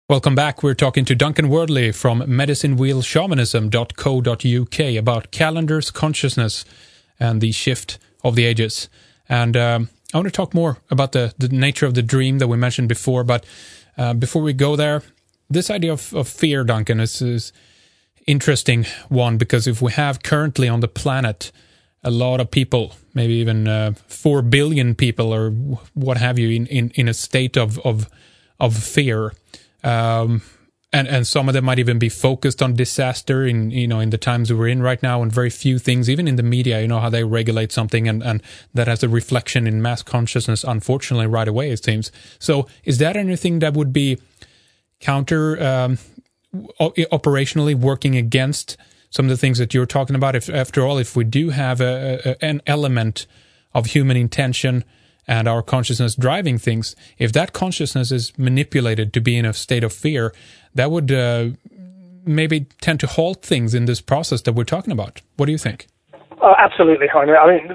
Welcome back. We're talking to Duncan Wordley from medicinewheelshamanism.co.uk about calendars, consciousness, and the shift of the ages. And I want to talk more about the nature of the dream that we mentioned before. But before we go there, this idea of fear, Duncan, is interesting one, because if we have currently on the planet a lot of people, maybe even 4 billion people or what have you, in a state of fear. And some of them might even be focused on disaster in the times we're in right now, and very few things, even in the media, how they regulate something and that has a reflection in mass consciousness, unfortunately, right away, it seems. So is that anything that would be counter operationally working against some of the things that you're talking about? After all, if we do have an element of human intention and our consciousness driving things, if that consciousness is manipulated to be in a state of fear, that would maybe tend to halt things in this process that we're talking about. What do you think? Oh, absolutely, Jaime. I mean,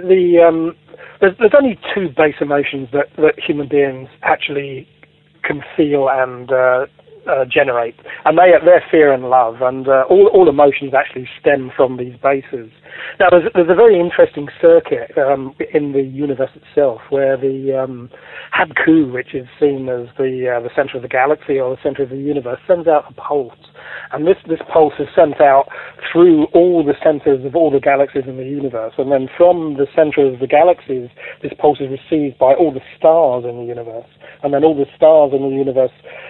there's only two base emotions that human beings actually can feel and generate, and they're fear and love, and all emotions actually stem from these bases. Now, there's a very interesting circuit in the universe itself where the Habku, which is seen as the center of the galaxy or the center of the universe, sends out a pulse, and this pulse is sent out through all the centers of all the galaxies in the universe, and then from the center of the galaxies, this pulse is received by all the stars in the universe, and then all the stars in the universe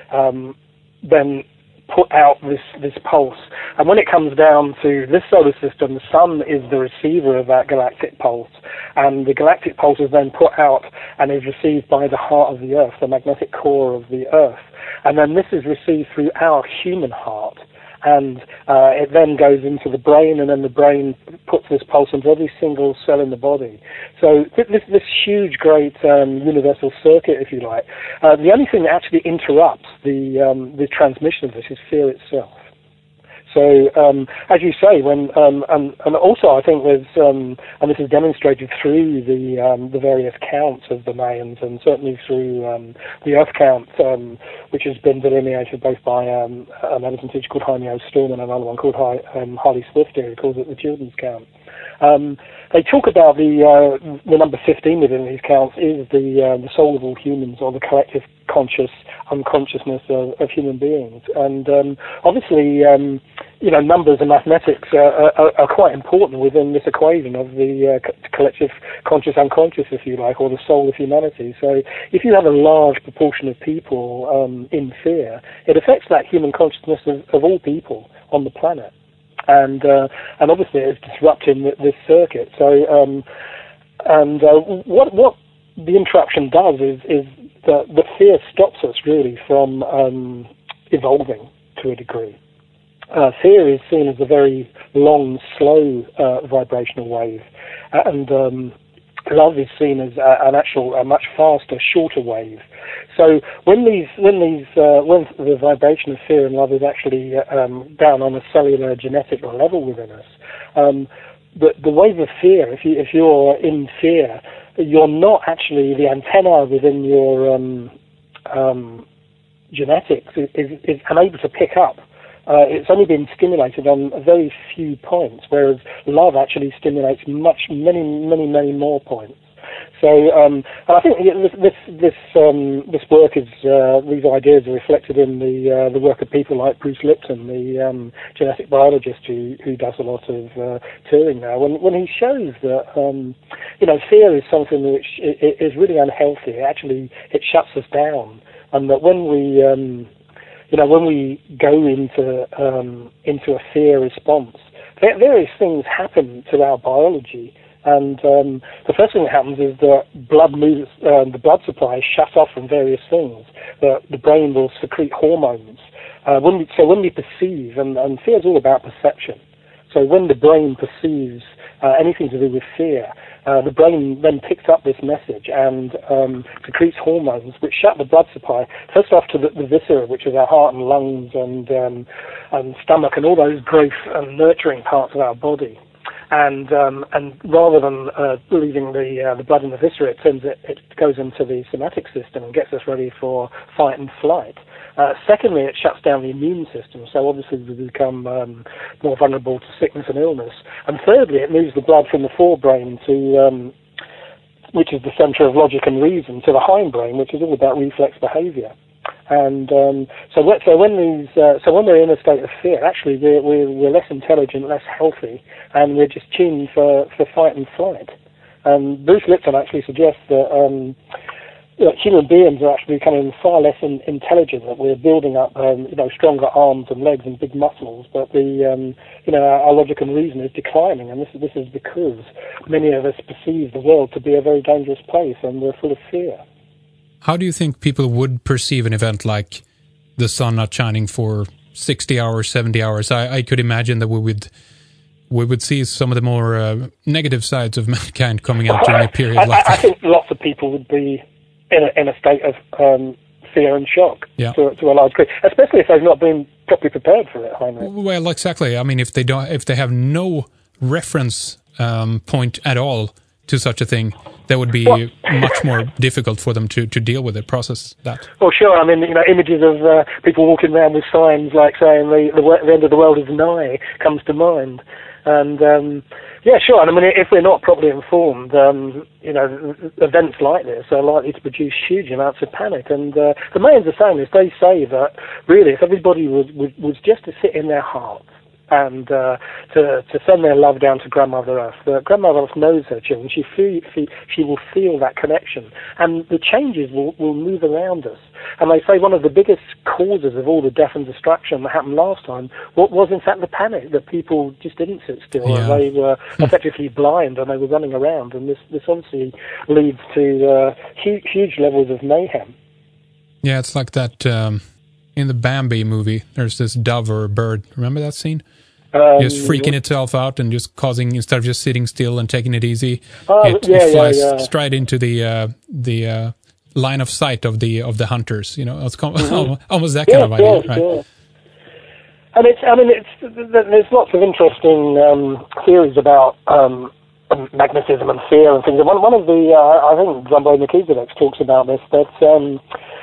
then put out this pulse. And when it comes down to this solar system, the sun is the receiver of that galactic pulse, and the galactic pulse is then put out and is received by the heart of the Earth, the magnetic core of the Earth. And then this is received through our human heart, and it then goes into the brain, and then the brain puts this pulse into every single cell in the body. So this huge, great universal circuit, if you like. The only thing that actually interrupts the transmission of this is fear itself. So, as you say, and also I think there's, and this is demonstrated through the various counts of the Mayans, and certainly through the Earth count, which has been delineated both by a medicine teacher called Jaime O. Storm and another one called Harley Swifter, who calls it the children's count. They talk about the number 15 within these counts is the soul of all humans, or the collective conscious unconsciousness of human beings. And obviously, numbers and mathematics are quite important within this equation of the collective conscious unconscious, if you like, or the soul of humanity. So if you have a large proportion of people in fear, it affects that human consciousness of all people on the planet. And obviously it's disrupting this circuit. So what the interruption does is that the fear stops us really from evolving to a degree. Fear is seen as a very long, slow vibrational wave, and love is seen as a much faster, shorter wave. So when the vibration of fear and love is actually down on a cellular genetic level within us, the wave of fear, if you're in fear, you're not actually, the antenna within your genetics is unable to pick up. It's only been stimulated on a very few points, whereas love actually stimulates many more points. So, and I think this work is these ideas are reflected in the work of people like Bruce Lipton, the genetic biologist who does a lot of touring now. When he shows that fear is something which is really unhealthy. Actually, it shuts us down, and that when we when we go into a fear response, various things happen to our biology. And the first thing that happens is that the blood supply is shut off from various things. The brain will secrete hormones. When we perceive, and fear is all about perception. So when the brain perceives anything to do with fear, the brain then picks up this message and secretes hormones which shut the blood supply first off to the viscera, which is our heart and lungs and stomach and all those growth and nurturing parts of our body. And rather than leaving the blood in the viscera, it goes into the somatic system and gets us ready for fight and flight. Secondly, it shuts down the immune system, so obviously we become more vulnerable to sickness and illness. And thirdly, it moves the blood from the forebrain to, which is the centre of logic and reason, to the hindbrain, which is all about reflex behaviour. And so when we're in a state of fear, actually we're less intelligent, less healthy, and we're just tuned for fight and flight. Bruce Lipton actually suggests that human beings are actually becoming far less intelligent, that we're building up stronger arms and legs and big muscles, but our logic and reason is declining, and this is because many of us perceive the world to be a very dangerous place, and we're full of fear. How do you think people would perceive an event like the sun not shining for 60 hours, 70 hours? I could imagine that we would see some of the more negative sides of mankind coming out during a period like that. I think lots of people would be in a state of fear and shock to a large degree, especially if they've not been properly prepared for it, Heinrich. Well, exactly. I mean, if they have no reference point at all to such a thing, that would be much more difficult for them to deal with it, process that. Well, sure. I mean, images of people walking around with signs like saying the end of the world is nigh comes to mind. And, sure. And I mean, if we're not properly informed, events like this are likely to produce huge amounts of panic. And the Mayans are saying this. They say that, really, if everybody was just to sit in their hearts, and to send their love down to Grandmother Earth. Grandmother Earth knows her children. She will feel that connection. And the changes will move around us. And they say one of the biggest causes of all the death and destruction that happened last time was in fact the panic, that people just didn't sit still. Yeah. And they were effectively blind and they were running around. And this obviously leads to huge levels of mayhem. Yeah, it's like that in the Bambi movie. There's this dove or a bird. Remember that scene? Just freaking itself out and just causing, instead of just sitting still and taking it easy, it flies straight into the line of sight of the hunters. It's almost that kind of idea, right? Sure. And there's lots of interesting theories about magnetism and fear and things. One of the I think Zombo Melchizedek talks about this, that.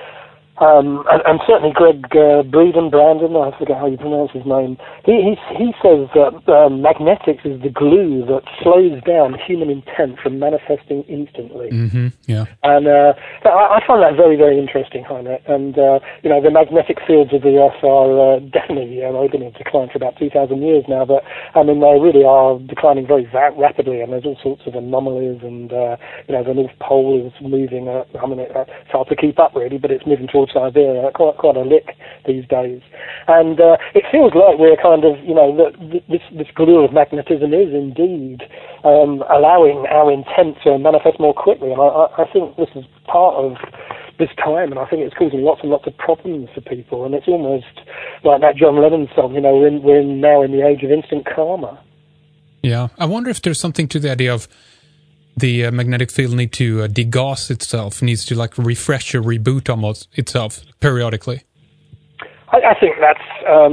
And certainly Greg Brandon, I forget how you pronounce his name, he says that magnetics is the glue that slows down human intent from manifesting instantly. Mm-hmm, yeah. And I find that very, very interesting, Heinrich. And, the magnetic fields of the Earth are definitely, they've been in decline for about 2,000 years now, but, I mean, they really are declining very rapidly, and there's all sorts of anomalies, and, the North Pole is moving, it's hard to keep up, really, but it's moving towards Siberia, quite a lick these days. And it feels like we're kind of, this glue of magnetism is indeed allowing our intent to manifest more quickly. And I think this is part of this time, and I think it's causing lots and lots of problems for people. And it's almost like that John Lennon song, we're now in the age of instant karma. Yeah, I wonder if there's something to the idea of the magnetic field need to degauss itself, needs to refresh or reboot almost itself periodically. I think that's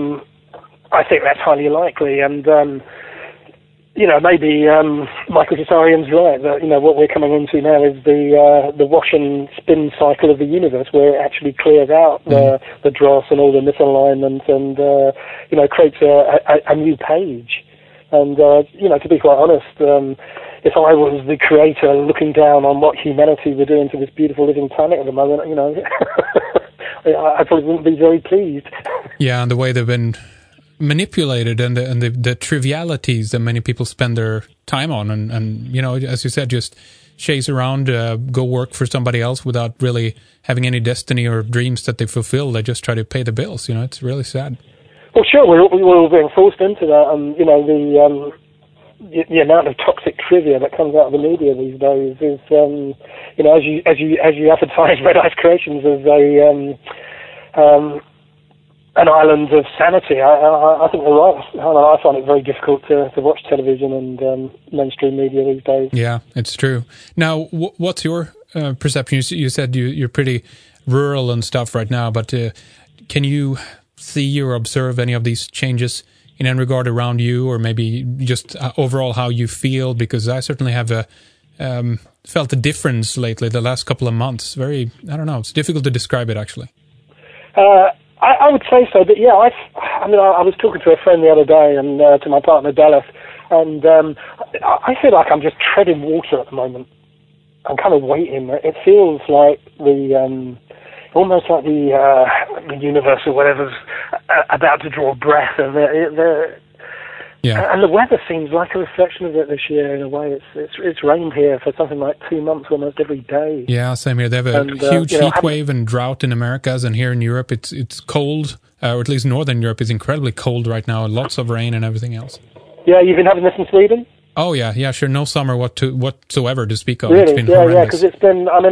highly likely, and maybe Michael Cesarian's right that what we're coming into now is the wash and spin cycle of the universe, where it actually clears out the dross and all the misalignment, and creates a new page. And to be quite honest, if I was the creator looking down on what humanity were doing to this beautiful living planet at the moment, I probably wouldn't be very pleased. Yeah, and the way they've been manipulated, and the trivialities that many people spend their time on, and as you said, just chase around, go work for somebody else without really having any destiny or dreams that they fulfill. They just try to pay the bills. It's really sad. Well, sure, we're all being forced into that, and the amount of toxic trivia that comes out of the media these days is, as you advertise Red Ice Creations as an island of sanity, I think you're right. I find it very difficult to watch television and mainstream media these days. Yeah, it's true. Now, what's your perception? You said you're pretty rural and stuff right now, but can you see or observe any of these changes in any regard around you, or maybe just overall how you feel? Because I certainly have felt a difference lately, the last couple of months. I don't know, it's difficult to describe it, actually. I would say so, but yeah, I was talking to a friend the other day and to my partner Dallas, and I feel like I'm just treading water at the moment. I'm kind of waiting. It feels like almost like the universe or whatever's about to draw a breath, and and the weather seems like a reflection of it this year in a way. It's rained here for something like 2 months almost every day. Yeah, same here. They have a huge heat wave and drought in Americas, and here in Europe it's cold, or at least Northern Europe is incredibly cold right now, lots of rain and everything else. Yeah, you've been having this in Sweden? Oh, yeah, sure. No summer whatsoever to speak of. Really? It's been horrendous. Because it's been, I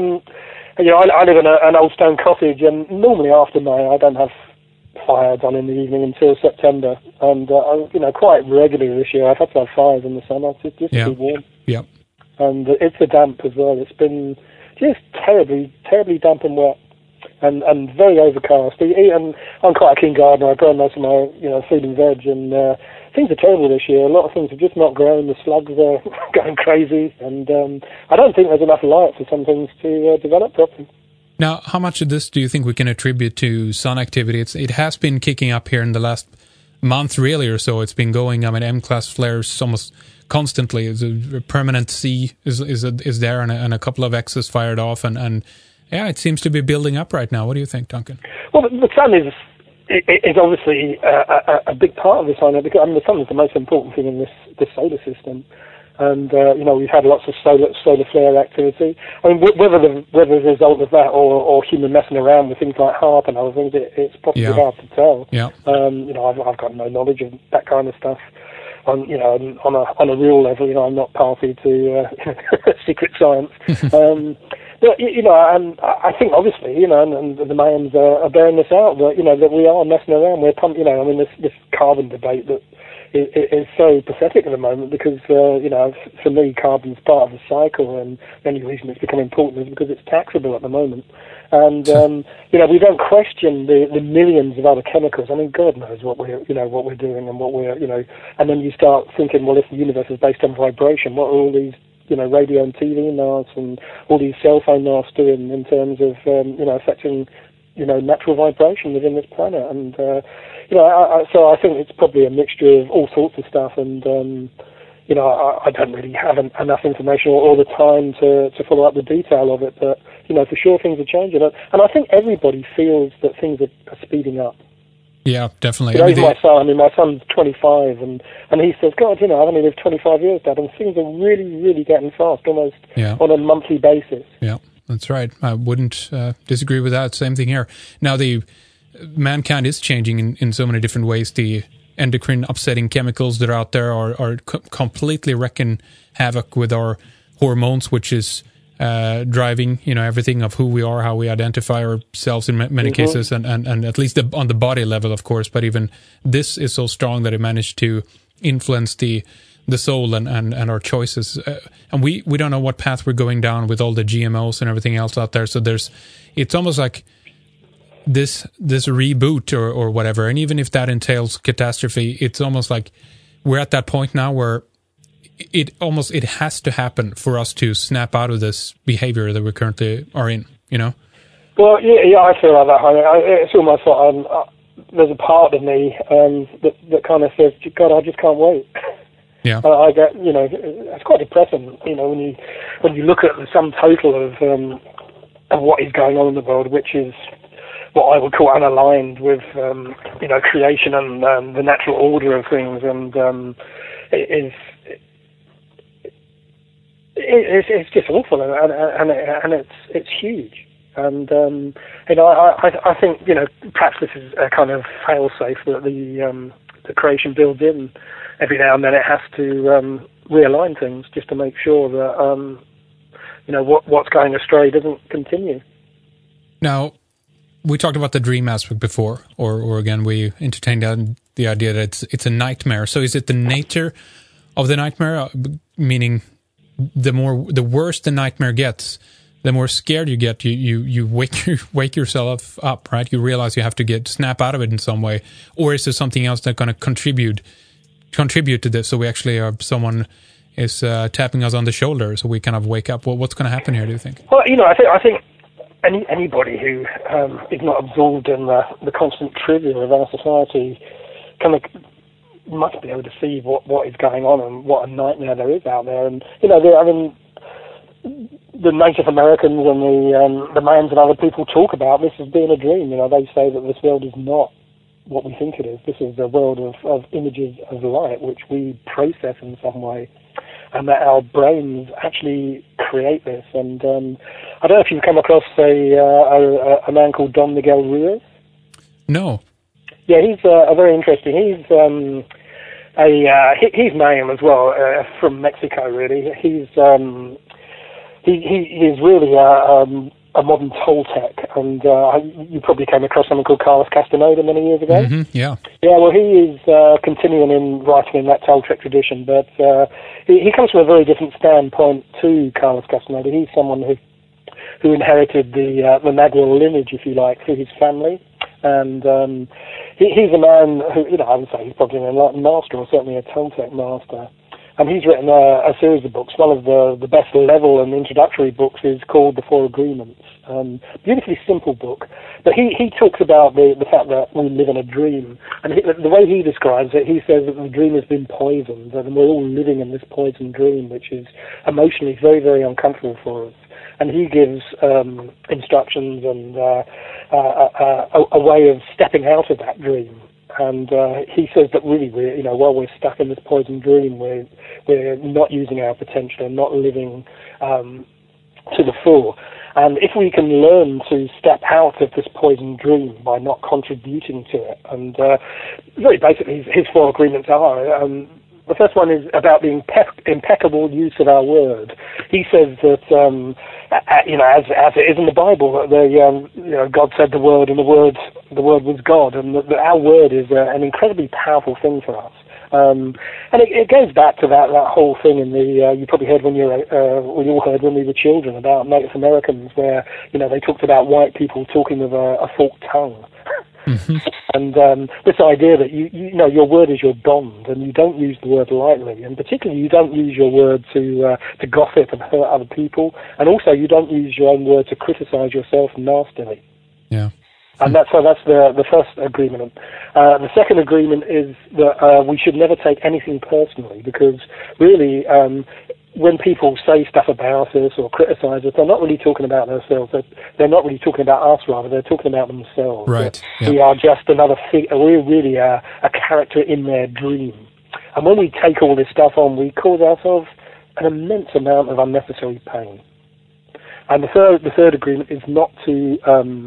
live in an old stone cottage, and normally after May I don't have fire done in the evening until September, and quite regularly this year I've had to have fires in the summer just to be warm. Yeah. And it's the damp as well. It's been just terribly, terribly damp and wet, and very overcast. And I'm quite a keen gardener. I grow most of my food and veg, and things are terrible this year. A lot of things have just not grown. The slugs are going crazy, and I don't think there's enough light for some things to develop properly. Now, how much of this do you think we can attribute to sun activity? It has been kicking up here in the last month, really, or so. It's been going. M-class flares almost constantly. A permanent C is there, and a couple of X's fired off, and it seems to be building up right now. What do you think, Duncan? Well, the sun is obviously a big part of the sun, because the sun is the most important thing in this solar system. And we've had lots of solar flare activity. I mean, whether the result of that or human messing around with things like HAARP and other things, it's possibly hard to tell. Yeah. I've got no knowledge of that kind of stuff. On a real level, I'm not party to secret science. But and I think obviously, and the Mayans are bearing this out that we are messing around. We're pumping. This carbon debate that is so pathetic at the moment, because for me, carbon's part of the cycle, and the only reason it's become important is because it's taxable at the moment. And we don't question the millions of other chemicals. I mean, God knows what we're doing and what we're And then you start thinking, well, if the universe is based on vibration, what are all these radio and TV masts and all these cell phone masts doing in terms of affecting natural vibration within this planet? And so I think it's probably a mixture of all sorts of stuff, and I don't really have enough information or the time to follow up the detail of it, but for sure things are changing, and I think everybody feels that things are speeding up. Yeah, definitely. My son's 25, and he says, God, I've only lived 25 years, Dad, and things are really, really getting fast, almost on a monthly basis. Yeah, that's right. I wouldn't disagree with that. Same thing here. Now, mankind is changing in so many different ways. The endocrine upsetting chemicals that are out there are completely wreaking havoc with our hormones, which is driving everything of who we are, how we identify ourselves in many cases, and at least on the body level, of course. But even this is so strong that it managed to influence the soul and our choices. And we don't know what path we're going down with all the GMOs and everything else out there. So it's almost like this reboot or whatever. And even if that entails catastrophe, it's almost like we're at that point now where it has to happen for us to snap out of this behavior that we currently are in, Well, yeah, I feel like that. It's almost like there's a part of me that kind of says, God, I just can't wait. Yeah. I get, it's quite depressing, when you look at the sum total of what is going on in the world, which is what I would call unaligned with, creation and the natural order of things, and it's just awful, and it's huge. And I think perhaps this is a kind of fail-safe that the creation builds in. Every now and then it has to realign things just to make sure that what's going astray doesn't continue. Now, we talked about the dream aspect before, or again we entertained the idea that it's a nightmare. So is it the nature of the nightmare, meaning the worse the nightmare gets, the more scared you get, you wake yourself up, right? You realize you have to snap out of it in some way, or is there something else that's going to contribute to this? So we actually someone is tapping us on the shoulder, so we kind of wake up. What's going to happen here? Do you think? Well, I think anybody who is not absorbed in the constant trivia of our society kind of must be able to see what is going on and what a nightmare there is out there. And the Native Americans and the Mayans and other people talk about this as being a dream. They say that this world is not what we think it is. This is a world of images of light which we process in some way, and that our brains actually create this. And I don't know if you've come across a man called Don Miguel Ruiz. No. Yeah, he's very interesting. He's he's Mayan as well, from Mexico. Really, he's really a modern Toltec, and you probably came across someone called Carlos Castaneda many years ago. Mm-hmm, yeah. Yeah, well, he is continuing in writing in that Toltec tradition, but he comes from a very different standpoint to Carlos Castaneda. He's someone who inherited the Nagual lineage, if you like, through his family. And he's a man who, I would say he's probably an enlightened master, or certainly a Toltec master. And he's written a series of books. One of the best level and introductory books is called The Four Agreements. Beautifully simple book. But he talks about the fact that we live in a dream. And the way he describes it, he says that the dream has been poisoned, and we're all living in this poisoned dream, which is emotionally very, very uncomfortable for us. And he gives instructions and a way of stepping out of that dream. And he says that really, while we're stuck in this poison dream, we're not using our potential and not living to the full. And if we can learn to step out of this poison dream by not contributing to it, and very basically his four agreements are, the first one is about the impeccable use of our word. He says that, as it is in the Bible, that God said the word, and the word was God, and that our word is an incredibly powerful thing for us. And it goes back to that whole thing in the you probably heard we all heard when we were children about Native Americans, where they talked about white people talking with a forked tongue. Mm-hmm. And this idea that your word is your bond, and you don't use the word lightly, and particularly you don't use your word to gossip and hurt other people, and also you don't use your own word to criticize yourself nastily. Yeah. And that's the first agreement. The second agreement is that we should never take anything personally, because really, when people say stuff about us or criticize us, they're not really talking about themselves. They're not really talking about us, rather. They're talking about themselves. Right. Yeah. We are just another we're really a character in their dream. And when we take all this stuff on, we cause ourselves an immense amount of unnecessary pain. And the third agreement is not to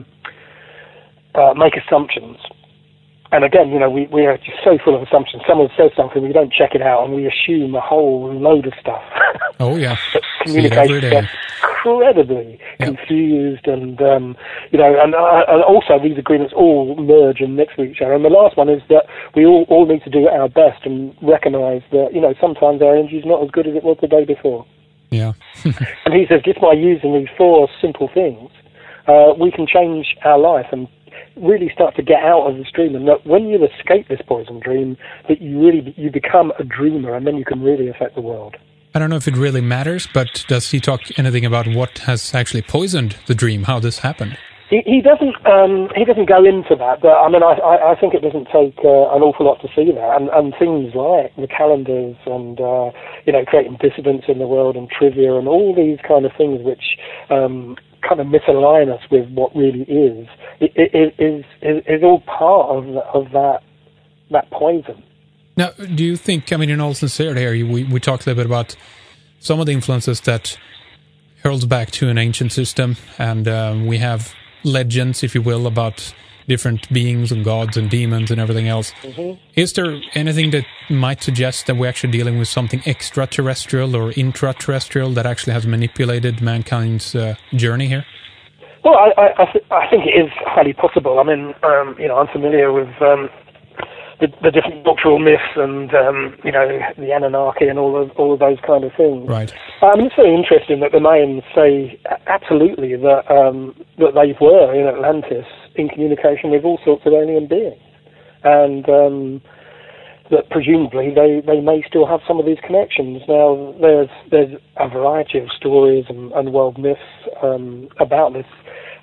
make assumptions. And again, we are just so full of assumptions. Someone says something, we don't check it out, and we assume a whole load of stuff. Oh, yeah. Communication gets incredibly confused, and, and also these agreements all merge and mix with each other. And the last one is that we all need to do our best and recognize that, sometimes our energy is not as good as it was the day before. Yeah. And he says, just by using these four simple things, we can change our life and really start to get out of this dream, and that when you escape this poison dream, that you become a dreamer, and then you can really affect the world. I don't know if it really matters, but does he talk anything about what has actually poisoned the dream, how this happened? He doesn't go into that, but I mean I think it doesn't take an awful lot to see that, and things like the calendars and creating dissidence in the world and trivia and all these kind of things which kind of misalign us with what really is all part of that poison. Now, do you think, in all sincerity here, we talked a little bit about some of the influences that hurls back to an ancient system, and we have legends, if you will, about different beings and gods and demons and everything else. Mm-hmm. Is there anything that might suggest that we're actually dealing with something extraterrestrial or intraterrestrial that actually has manipulated mankind's journey here? Well, I think it is highly possible. I mean, I'm familiar with the different doctoral myths and the Anunnaki and all of those kind of things. Right. It's very interesting that the Mayans say absolutely that they were in Atlantis in communication with all sorts of alien beings, and that presumably they may still have some of these connections. Now, there's a variety of stories and world myths about this.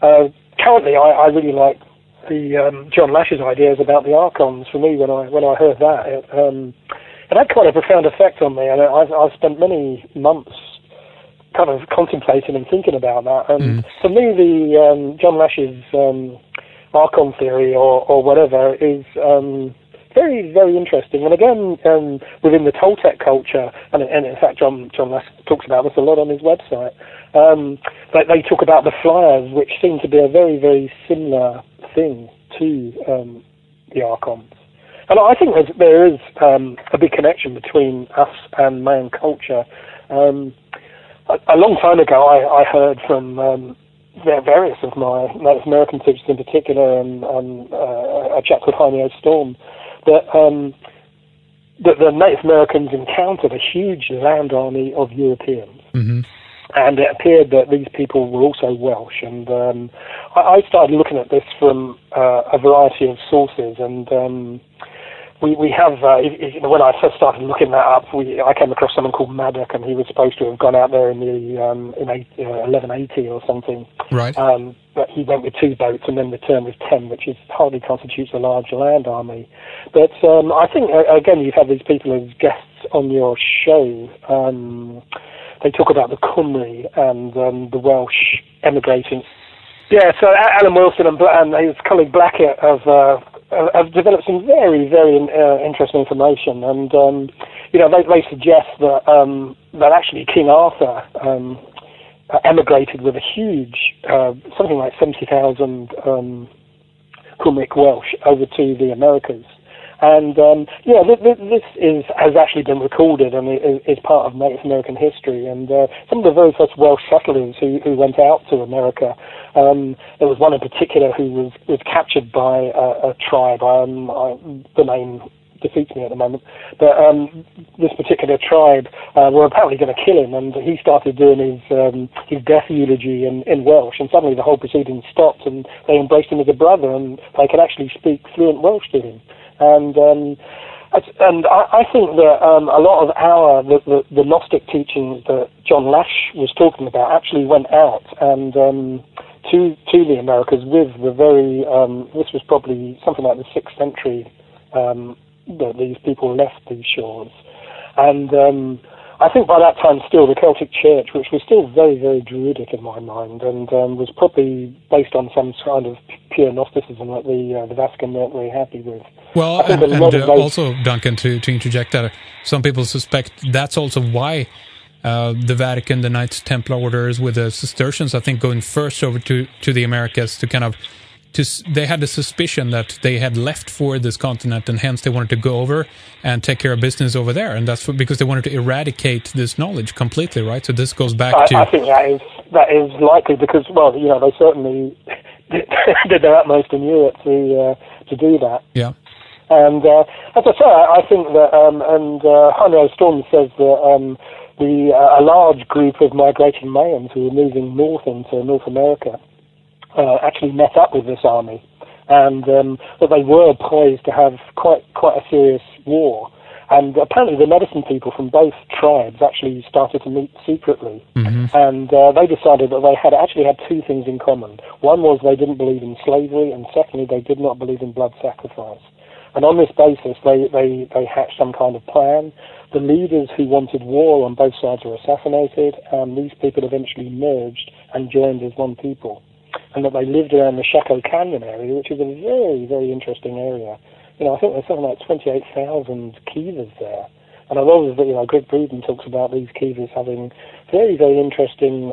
Currently, I really like the John Lash's ideas about the Archons. For me, when I heard that, it had quite a profound effect on me, and I've spent many months kind of contemplating and thinking about that. And for me, the John Lash's Archon theory or whatever is very, very interesting. And again, within the Toltec culture, and in fact, John Lash talks about this a lot on his website. They talk about the Flyers, which seem to be a very, very similar thing to the Archons. And I think there is a big connection between us and Mayan culture. A long time ago, I heard from various of my Native American teachers in particular, and a chap called Jaime O. Storm, that the Native Americans encountered a huge land army of Europeans. Mm-hmm. And it appeared that these people were also Welsh. And I started looking at this from a variety of sources. And we have, when I first started looking that up, I came across someone called Maddock, and he was supposed to have gone out there in 1180 or something. Right. But he went with 2 boats and then returned with 10, which hardly constitutes a large land army. But I think, again, you've had these people as guests on your show. They talk about the Cymry and the Welsh emigrating. Yeah, so Alan Wilson and his colleague Blackett have developed some very, very interesting information. And, they suggest that actually King Arthur emigrated with a huge, something like 70,000 Cymric Welsh over to the Americas. And, this has actually been recorded and is part of Native American history. And some of the very first Welsh settlers who went out to America, there was one in particular who was captured by a tribe. The name defeats me at the moment. But this particular tribe were apparently going to kill him, and he started doing his death eulogy in Welsh, and suddenly the whole proceedings stopped, and they embraced him as a brother, and they could actually speak fluent Welsh to him. And I think that a lot of the Gnostic teachings that John Lash was talking about actually went out and to the Americas with the very this was probably something like the 6th century that these people left these shores. And I think by that time still the Celtic Church, which was still very, very druidic in my mind, and was probably based on some kind of pure Gnosticism that the Vatican weren't very happy with. Well, and also, Duncan, to interject that, some people suspect that's also why the Vatican, the Knights Templar orders with the Cistercians, I think, going first over to the Americas to kind of, they had the suspicion that they had left for this continent, and hence they wanted to go over and take care of business over there, and that's because they wanted to eradicate this knowledge completely, right? So this goes back to... I think that is likely because, well, they certainly did their utmost in Europe to do that. Yeah. And as I say, I think that, and Jaime O. Storm says that a large group of migrating Mayans who were moving north into North America actually met up with this army, and that they were poised to have quite a serious war. And apparently the medicine people from both tribes actually started to meet secretly. Mm-hmm. And they decided that they had 2 things in common. One was they didn't believe in slavery, and secondly, they did not believe in blood sacrifice. And on this basis, they hatched some kind of plan. The leaders who wanted war on both sides were assassinated, and these people eventually merged and joined as one people. And that they lived around the Chaco Canyon area, which is a very, very interesting area. I think there's something like 28,000 kivas there. And a lot of, Greg Bruden talks about these kivas having very, very interesting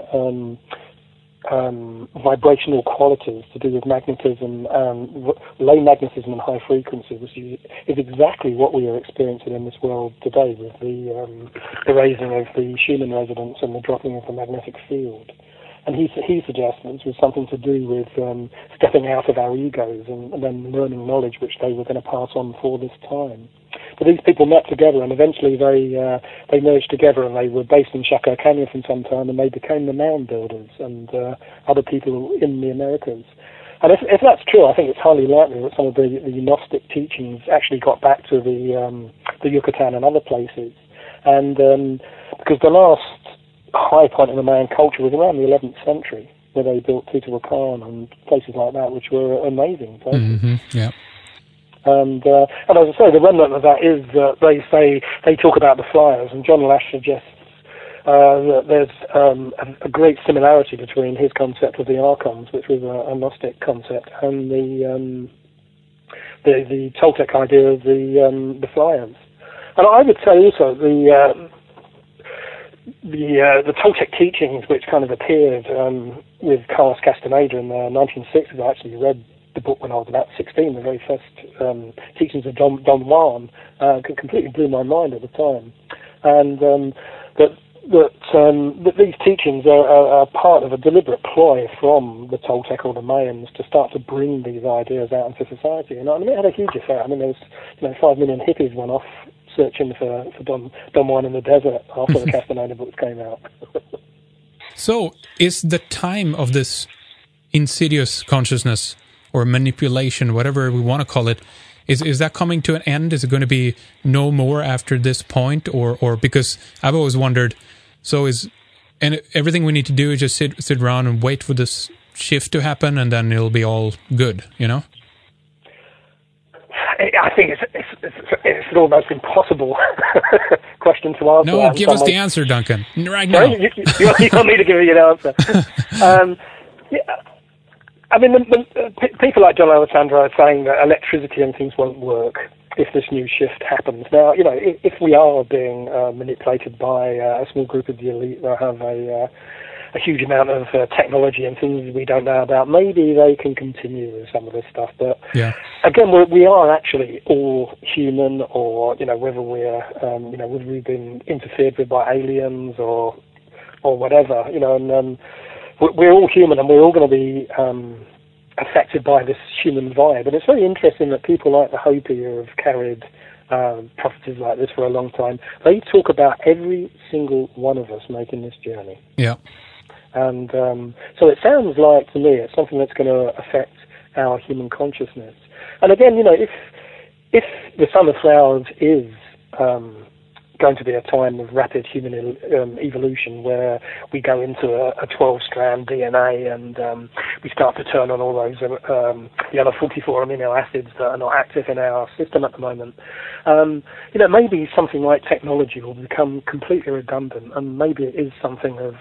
vibrational qualities to do with magnetism, low magnetism and high frequency, which is exactly what we are experiencing in this world today with the raising of the Schumann resonance and the dropping of the magnetic field. And he suggests this was something to do with stepping out of our egos and then learning knowledge which they were going to pass on for this time. But these people met together, and eventually they merged together, and they were based in Chaco Canyon for some time, and they became the Mound Builders and other people in the Americas. And if that's true, I think it's highly likely that some of the Gnostic teachings actually got back to the Yucatan and other places. And because the last high point in the Mayan culture was around the 11th century. where they built Teotihuacan and places like that, which were amazing places. Yeah. And as I say, the remnant of that is that they talk about the flyers, and John Lash suggests that there's a great similarity between his concept of the archons, which was a Gnostic concept, and the Toltec idea of the flyers. And I would say also the Toltec teachings, which kind of appeared with Carlos Castaneda in the 1960s. I actually read the book when I was about 16, the very first teachings of Don Juan, completely blew my mind at the time. And that these teachings are part of a deliberate ploy from the Toltec or the Mayans to start to bring these ideas out into society. And I mean, it had a huge effect. I mean, there was 5 million hippies went off searching for Don Juan in the desert after the Castaneda books came out. So, is the time of this insidious consciousness or manipulation, whatever we want to call it, is that coming to an end? Is it going to be no more after this point, or because I've always wondered, and everything we need to do is just sit around and wait for this shift to happen, and then it'll be all good, you know? I think it's an almost impossible question to answer. No, give us the answer, Duncan, right now. You want me to give you an answer? I mean, people like John Alessandro are saying that electricity and things won't work if this new shift happens. Now, you know, if we are being manipulated by a small group of the elite that have a huge amount of technology and things we don't know about, maybe they can continue with some of this stuff. But again, we are actually all human, or you know, whether whether we've been interfered with by aliens or whatever, you know, and we're all human, and we're all going to be affected by this human vibe. And it's very interesting that people like the Hopi, who have carried prophecies like this for a long time, they talk about every single one of us making this journey. Yeah. And so it sounds like, to me, it's something that's going to affect our human consciousness. And again, you know, if the Sum of Flowers is going to be a time of rapid human evolution, where we go into a 12-strand DNA and we start to turn on all those the other 44 amino acids that are not active in our system at the moment. You know, maybe something like technology will become completely redundant, and maybe it is something of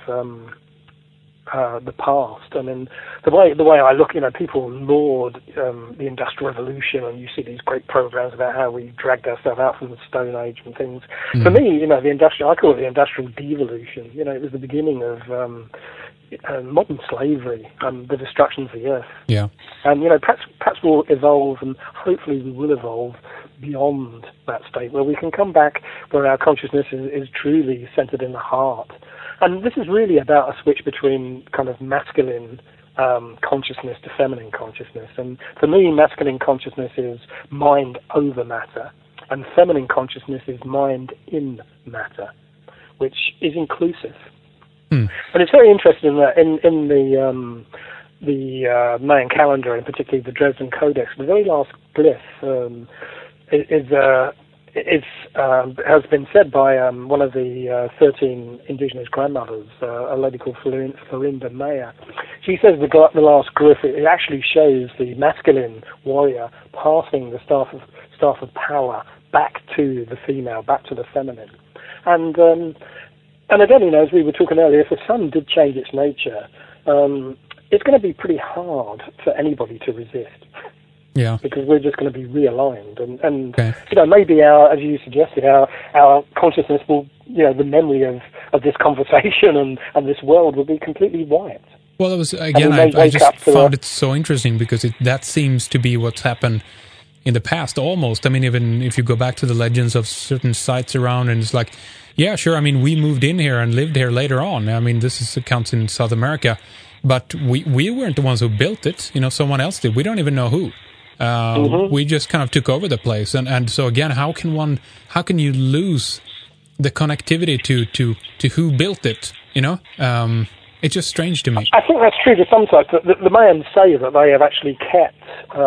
the past. I mean, the way I look, you know, people laud the Industrial Revolution, and you see these great programs about how we dragged ourselves out from the Stone Age and things. For me, you know, I call it the Industrial Devolution. You know, it was the beginning of modern slavery and the destruction of the earth. Yeah. And, you know, perhaps we'll evolve, and hopefully we will evolve beyond that state, where we can come back where our consciousness is truly centered in the heart. And this is really about a switch between kind of masculine consciousness to feminine consciousness. And for me, masculine consciousness is mind over matter, and feminine consciousness is mind in matter, which is inclusive. And it's very interesting that in the Mayan calendar, and particularly the Dresden Codex, the very last glyph has been said by one of the 13 indigenous grandmothers, a lady called Florinda Meyer. She says the last glyph, it actually shows the masculine warrior passing the staff of power back to the female, back to the feminine. And again, you know, as we were talking earlier, if the sun did change its nature, it's going to be pretty hard for anybody to resist. Yeah. Because we're just going to be realigned, and you know, maybe as you suggested, our consciousness will, you know, the memory of this conversation and this world will be completely wiped. Well, it was, again, I just found it so interesting, because that seems to be what's happened in the past, almost. I mean, even if you go back to the legends of certain sites around, and it's like, yeah, sure, I mean, we moved in here and lived here later on. I mean, this accounts in South America, but we weren't the ones who built it. You know, someone else did. We don't even know who. We just kind of took over the place, and so again, how can you lose the connectivity to who built it? You know, it's just strange to me. I think that's true to some sides. The Mayans say that they have actually kept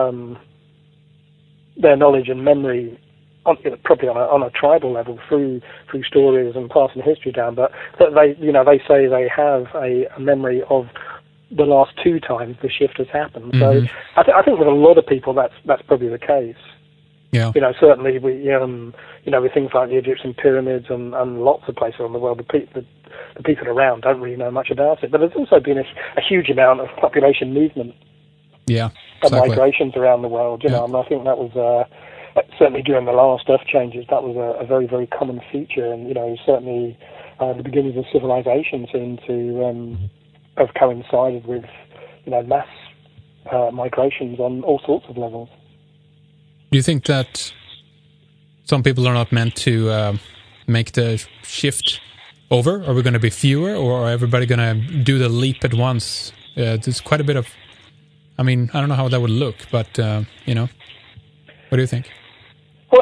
their knowledge and memory probably on a tribal level through stories and passing history down, but that they say they have a memory of the last two times the shift has happened. So I think with a lot of people that's probably the case. Yeah. Certainly with things like the Egyptian pyramids and lots of places around the world, the people around don't really know much about it. But there's also been a huge amount of population movement. Yeah. And migrations around the world. And I think that was certainly during the last Earth changes. That was a very, very common feature, and certainly the beginnings of civilization seem to have coincided with mass migrations on all sorts of levels. Do you think that some people are not meant to make the shift over? Are we going to be fewer, or are everybody going to do the leap at once? There's quite a bit of... I mean, I don't know how that would look, but, what do you think? Well,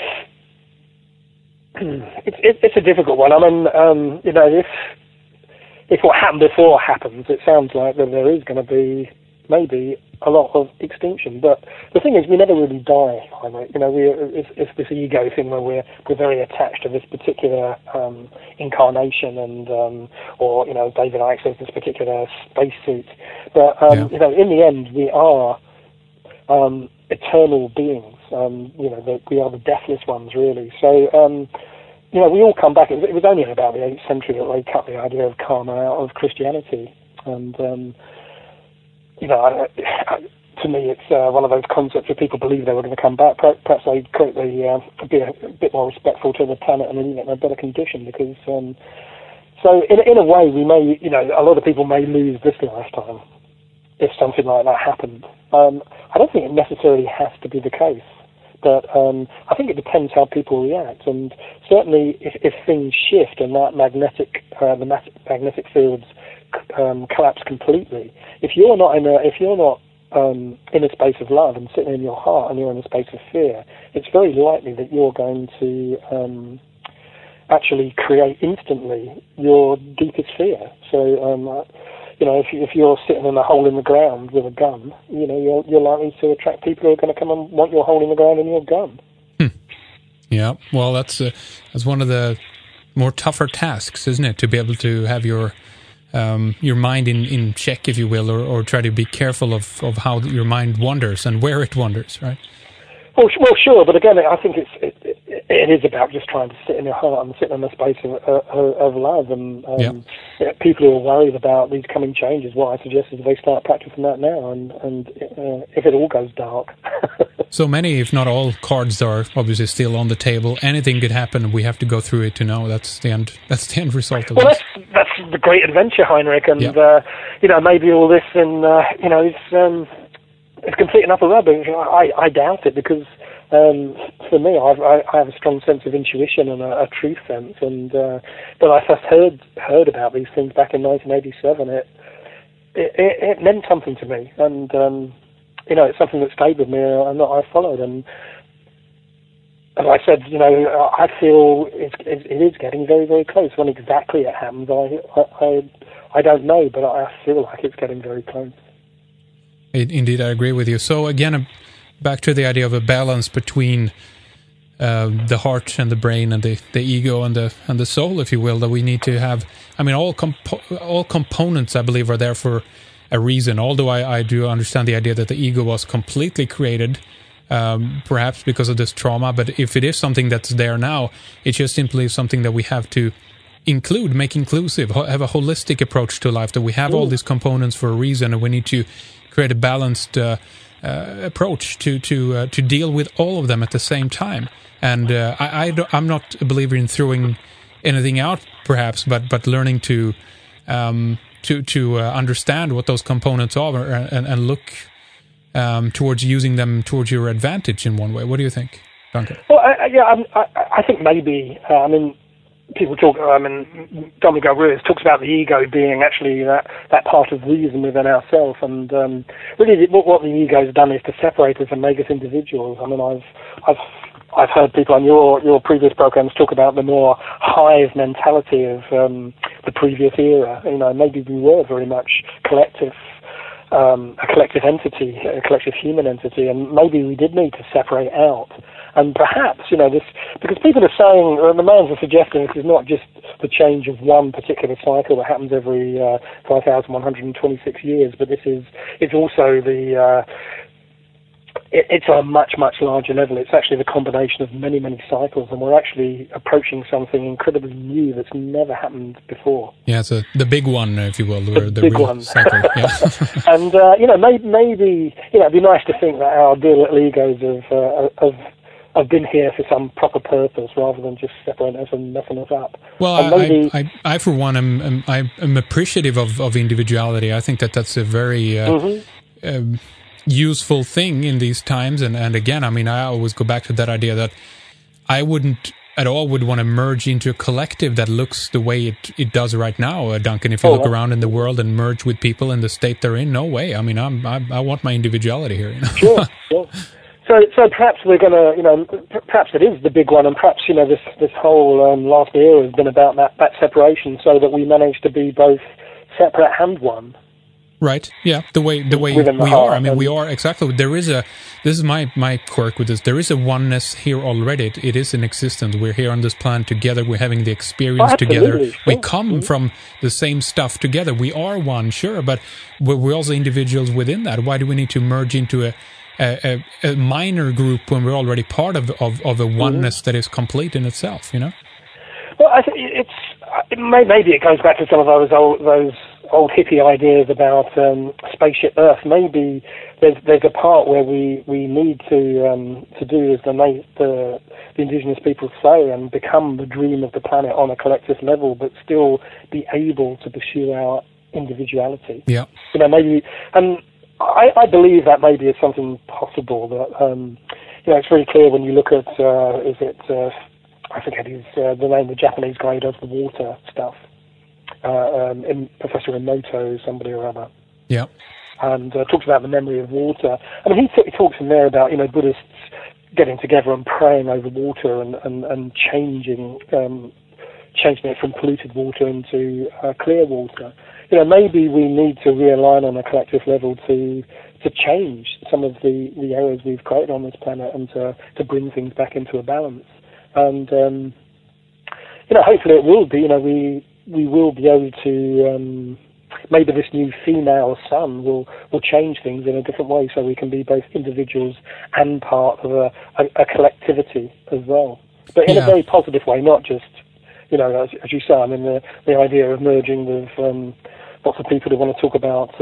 it's a difficult one. I mean, if what happened before happens, it sounds like that there is going to be maybe a lot of extinction. But the thing is, we never really die. It's this ego thing where we're very attached to this particular incarnation, and or David Icke says this particular spacesuit. But in the end, we are eternal beings. We are the deathless ones, really. So we all come back. It was only in about the 8th century that they cut the idea of karma out of Christianity, and to me, it's one of those concepts where people believe they were going to come back. Perhaps they'd be a bit more respectful to the planet and leave it in a better condition, because so in a way we may, a lot of people may lose this lifetime if something like that happened. I don't think it necessarily has to be the case, but I think it depends how people react. And certainly, if things shift and that the magnetic fields collapse completely, if you're not in a space of love and sitting in your heart, and you're in a space of fear, it's very likely that you're going to actually create instantly your deepest fear. So if you're sitting in a hole in the ground with a gun, you're likely to attract people who are going to come and want your hole in the ground and your gun. Yeah, well, that's one of the more tougher tasks, isn't it? To be able to have your mind in check, if you will, or try to be careful of how your mind wanders and where it wanders, right? Well, sure, but again, I think it is about just trying to sit in your heart and sit in a space of love. And people who are worried about these coming changes, what I suggest is they start practicing that now. And if it all goes dark. So many, if not all, cards are obviously still on the table. Anything could happen. We have to go through it to know that's the end. That's the end result of this. That's the great adventure, Heinrich. And maybe all this and it's complete and utter rubbish. I doubt it, because for me, I have a strong sense of intuition and a truth sense. And but I first heard about these things back in 1987. It meant something to me, and it's something that stayed with me and that I followed. And as I said, I feel it is getting very, very close. When exactly it happens, I don't know, but I feel like it's getting very close. Indeed, I agree with you. So again, back to the idea of a balance between the heart and the brain and the ego and the soul, if you will, that we need to have. I mean, all components, I believe, are there for a reason. Although I do understand the idea that the ego was completely created, perhaps because of this trauma. But if it is something that's there now, it's just simply something that we have to include, make inclusive, have a holistic approach to life. That we have all these components for a reason, and we need to create a balanced approach to deal with all of them at the same time. And I'm not a believer in throwing anything out, perhaps, but learning to understand what those components are and look towards using them towards your advantage in one way. What do you think, Duncan? Well, I think maybe. People talk. Dominic Ruiz talks about the ego being actually that part of reason within ourselves, and really, what the ego has done is to separate us and make us individuals. I mean, I've heard people on your previous programs talk about the more hive mentality of the previous era. Maybe we were very much collective. A collective entity, a collective human entity, and maybe we did need to separate out And perhaps, this, because people are saying, the Mayans are suggesting this is not just the change of one particular cycle that happens every 5,126 years, but it's also it's on a much, much larger level. It's actually the combination of many, many cycles, and we're actually approaching something incredibly new that's never happened before. Yeah, so the big one, if you will, the big real one. Cycle. Yeah. And maybe it'd be nice to think that our dear little egos have been here for some proper purpose, rather than just separating us and messing us up. Well, I for one, I'm appreciative of individuality. I think that's a very useful thing in these times, and again, I mean, I always go back to that idea that I wouldn't at all would want to merge into a collective that looks the way it does right now, Duncan. If you look around in the world and merge with people in the state they're in, no way. I mean, I want my individuality here. Sure. So perhaps we're going to, perhaps it is the big one, and perhaps this whole last year has been about that separation, so that we manage to be both separate and one. Right. Yeah. The way we are. I mean, we are exactly. This is my quirk with this. There is a oneness here already. It is in existence. We're here on this planet together. We're having the experience together. We come from the same stuff together. We are one, sure, but we're also individuals within that. Why do we need to merge into a minor group when we're already part of a oneness that is complete in itself? Well, I think maybe it goes back to some of those old hippie ideas about spaceship Earth. Maybe there's a part where we need to do as the indigenous people say, and become the dream of the planet on a collective level, but still be able to pursue our individuality. Yeah. Maybe, and I believe that maybe is something possible. That it's very clear when you look at I forget the name of the Japanese guy who does the water stuff. Professor Emoto, somebody or other. Yeah. And talks about the memory of water. I mean, he talks in there about, Buddhists getting together and praying over water and changing it from polluted water into clear water. Maybe we need to realign on a collective level to change some of the errors we've created on this planet, and to bring things back into a balance. And hopefully it will be. We will be able to. Maybe this new female sun will change things in a different way, so we can be both individuals and part of a collectivity as well. But in a very positive way, not just as you say. I mean, the idea of merging with lots of people who want to talk about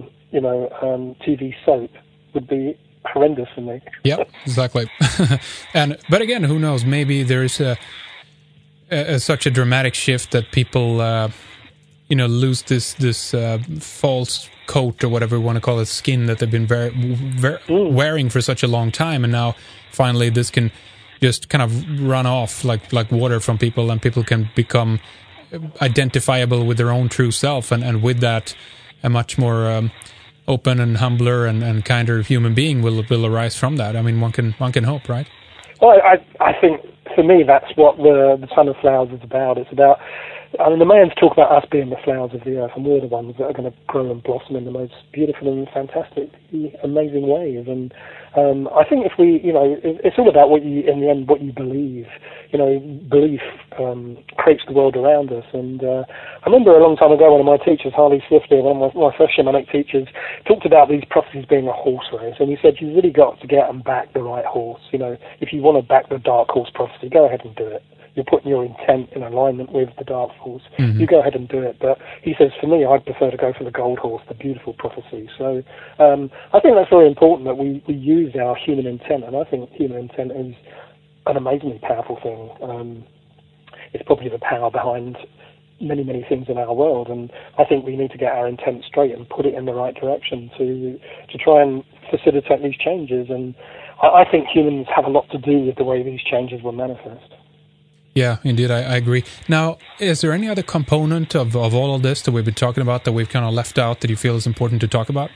TV soap would be horrendous for me. Yep, exactly. But again, who knows? Maybe there is such a dramatic shift that people, lose this false coat or whatever we want to call it, skin that they've been wearing for such a long time, and now finally this can just kind of run off like water from people, and people can become identifiable with their own true self, and with that, a much more open and humbler and kinder human being will arise from that. I mean, one can hope, right? Well, I think for me that's what the Sun of Flowers is about. It's about, I mean, the Mayans talk about us being the flowers of the earth, and we're the ones that are going to grow and blossom in the most beautiful and fantastic, amazing ways. And I think if we, it's all about in the end, what you believe. Belief creates the world around us. And I remember a long time ago, one of my teachers, Harley Swifty, one of my first shamanic teachers, talked about these prophecies being a horse race, and he said you've really got to get and back the right horse. If you want to back the dark horse prophecy, go ahead and do it. You're putting your intent in alignment with the dark horse. Mm-hmm. You go ahead and do it. But he says, for me, I'd prefer to go for the gold horse, the beautiful prophecy. So I think that's very important that we use our human intent, and I think human intent is an amazingly powerful thing. It's probably the power behind many, many things in our world, and I think we need to get our intent straight and put it in the right direction to try and facilitate these changes. And I think humans have a lot to do with the way these changes will manifest. Yeah, indeed, I agree. Now, is there any other component of all of this that we've been talking about that we've kind of left out that you feel is important to talk about?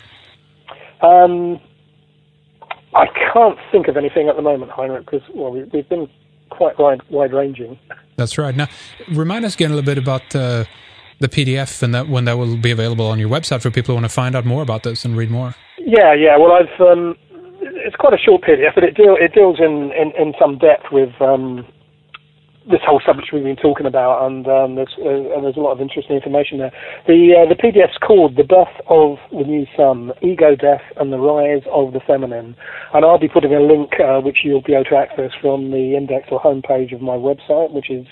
I can't think of anything at the moment, Heinrich, because we've been quite wide-ranging. That's right. Now, remind us again a little bit about the PDF and that when that will be available on your website for people who want to find out more about this and read more. Yeah. Well, it's quite a short PDF, but it deals in some depth with this whole subject we've been talking about, and there's a lot of interesting information there. The PDF's called "The Birth of the New Sun: Ego, Death, and the Rise of the Feminine," and I'll be putting a link which you'll be able to access from the index or homepage of my website, which is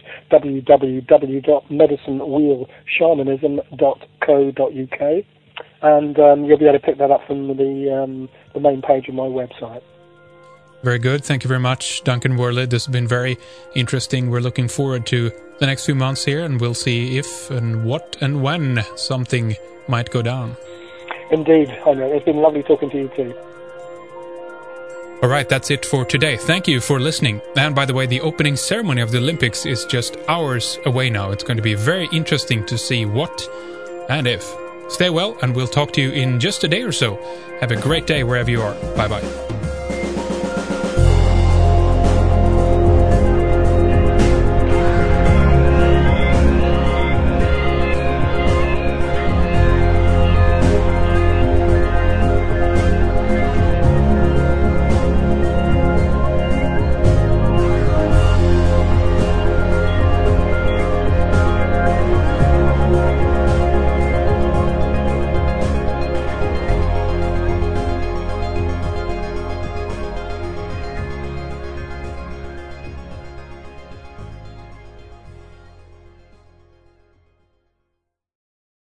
www.medicinewheelshamanism.co.uk, and you'll be able to pick that up from the main page of my website. Very good. Thank you very much, Duncan Worley. This has been very interesting. We're looking forward to the next few months here, and we'll see if and what and when something might go down. Indeed, Heinrich. It's been lovely talking to you too. All right, that's it for today. Thank you for listening. And by the way, the opening ceremony of the Olympics is just hours away now. It's going to be very interesting to see what and if. Stay well, and we'll talk to you in just a day or so. Have a great day wherever you are. Bye-bye.